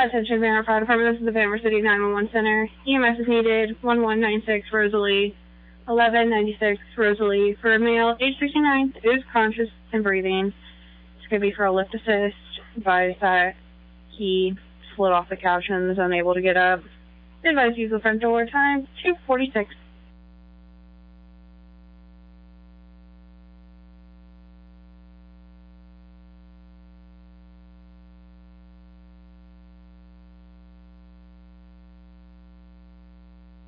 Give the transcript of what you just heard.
Attention Banner Fire Department, this is the Banner City 911 Center. EMS is needed, 1196 Rosalie, 1196 Rosalie. For a male, age 69, is conscious and breathing. It's going to be for a lift assist. Advise that he slid off the couch and is unable to get up. Advise use the front door, time 2:46.